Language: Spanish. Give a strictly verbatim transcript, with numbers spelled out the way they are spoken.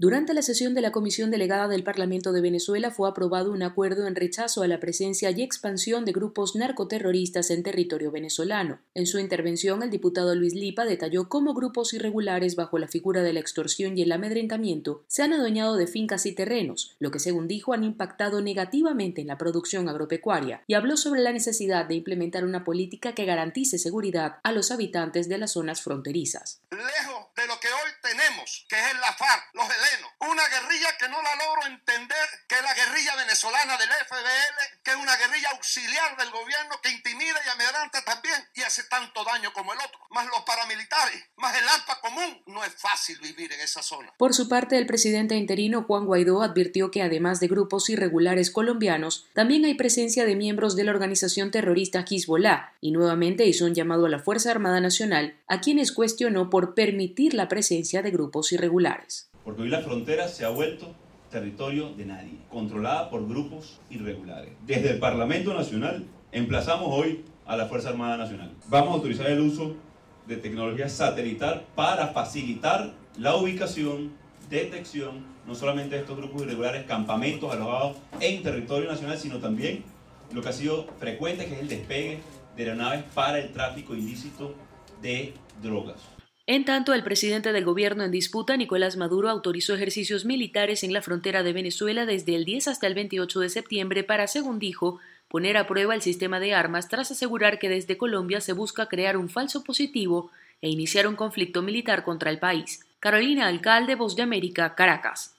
Durante la sesión de la Comisión Delegada del Parlamento de Venezuela fue aprobado un acuerdo en rechazo a la presencia y expansión de grupos narcoterroristas en territorio venezolano. En su intervención, el diputado Luis Lipa detalló cómo grupos irregulares bajo la figura de la extorsión y el amedrentamiento se han adueñado de fincas y terrenos, lo que según dijo han impactado negativamente en la producción agropecuaria, y habló sobre la necesidad de implementar una política que garantice seguridad a los habitantes de las zonas fronterizas. Lejos de lo que hoy tenemos, que es la FARC, los helenos, una guerrilla que no la logro entender, que es la guerrilla venezolana del F D L, que es una guerrilla auxiliar del gobierno que intimida y amedrenta también y hace tanto daño como el otro, más los paramilitares, más el AMPA común. No es fácil vivir en esa zona. Por su parte, el presidente interino Juan Guaidó advirtió que además de grupos irregulares colombianos, también hay presencia de miembros de la organización terrorista Hezbollah, y nuevamente hizo un llamado a la Fuerza Armada Nacional, a quienes cuestionó por permitir la presencia de grupos irregulares. Porque hoy la frontera se ha vuelto territorio de nadie, controlada por grupos irregulares. Desde el Parlamento Nacional emplazamos hoy a la Fuerza Armada Nacional. Vamos a autorizar el uso de tecnología satelital para facilitar la ubicación, detección, no solamente de estos grupos irregulares, campamentos alojados en territorio nacional, sino también lo que ha sido frecuente, que es el despegue de aeronaves para el tráfico ilícito de drogas. En tanto, el presidente del gobierno en disputa, Nicolás Maduro, autorizó ejercicios militares en la frontera de Venezuela desde el diez hasta el veintiocho de septiembre para, según dijo, poner a prueba el sistema de armas tras asegurar que desde Colombia se busca crear un falso positivo e iniciar un conflicto militar contra el país. Carolina Alcalde, Voz de América, Caracas.